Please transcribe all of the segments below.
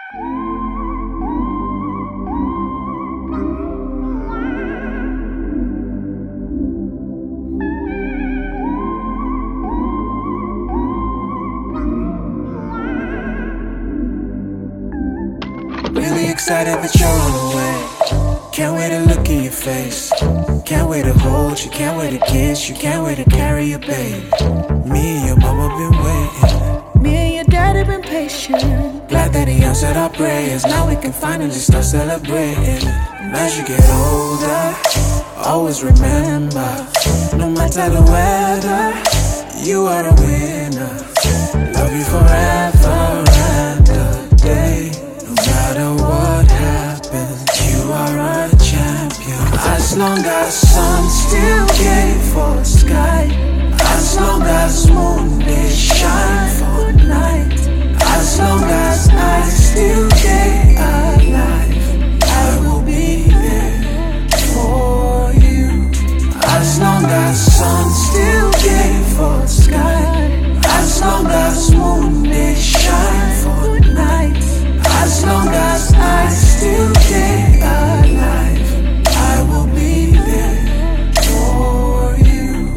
Really excited that you're on the way. Can't wait to look in your face. Can't wait to hold you, can't wait to kiss you, can't wait to carry your baby. Me and your mama been waiting. Me and your daddy been patient. Glad that he answered our prayers. Now we can finally start celebrating. And as you get older, always remember, no matter the weather, you are a winner. Love you forever and a day. No matter what happens, you are a champion. As long as sun still gave for sky, as long as moon they shine for night, as long as I still stay alive, I will be there for you. As long as sun still gave for sky, as long as moon they shine for night, as long as I still stay alive, I will be there for you.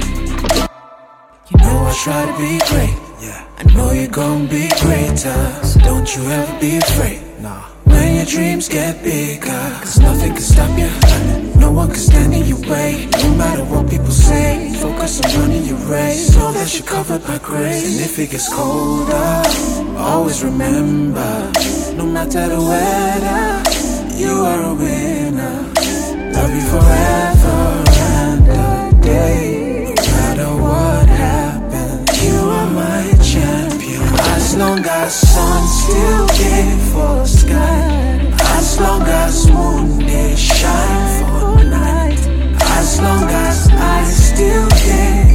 You know I try to be great, yeah. I know you're gonna be greater, so don't you ever be afraid. Nah. When your dreams get bigger, cause nothing can stop you. No one can stand in your way, no matter what people say. Focus on running your race, know that you're covered by grace. And if it gets colder, always remember, no matter the weather, you are a winner. Love you forever and a day. No matter what happens, you are my champion. As long as sun still gave for sky, as long as moon they shine for night, as long as I still stay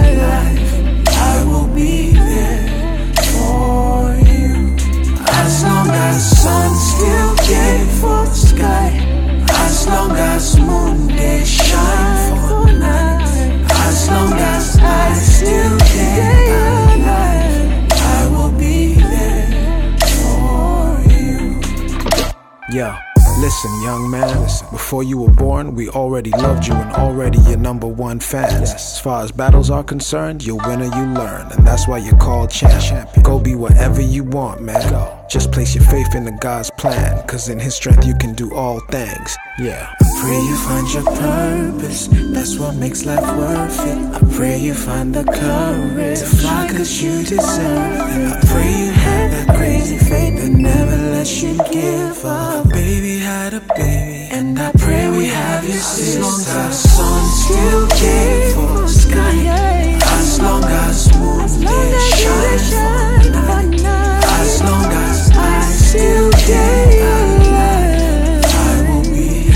alive, I will be there for you. As long as sun still gave for sky, as long as moon they shine for night, as long as I still stay alive, I will be there for you. Yeah. Listen, young man, listen. Before you were born, we already loved you and already your #1 fans. As far as battles are concerned, you're winner, you learn, and that's why you're called champion. Go be whatever you want, man. Go. Just place your faith in the God's plan, cause in His strength you can do all things. Yeah. I pray you find your purpose, that's what makes life worth it. I pray you find the courage to fly cause you deserve it. I pray you have that crazy faith that never lets you give up. Baby had a baby, and I pray we have your sister. As long as sun still gave for sky, as long as moon they shine for night, as long as I still stay alive, I will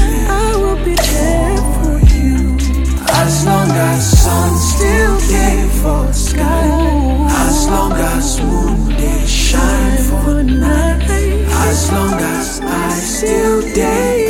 be there for you. As long as sun still gave for sky, as long as moon they shine for night, as long as I still stay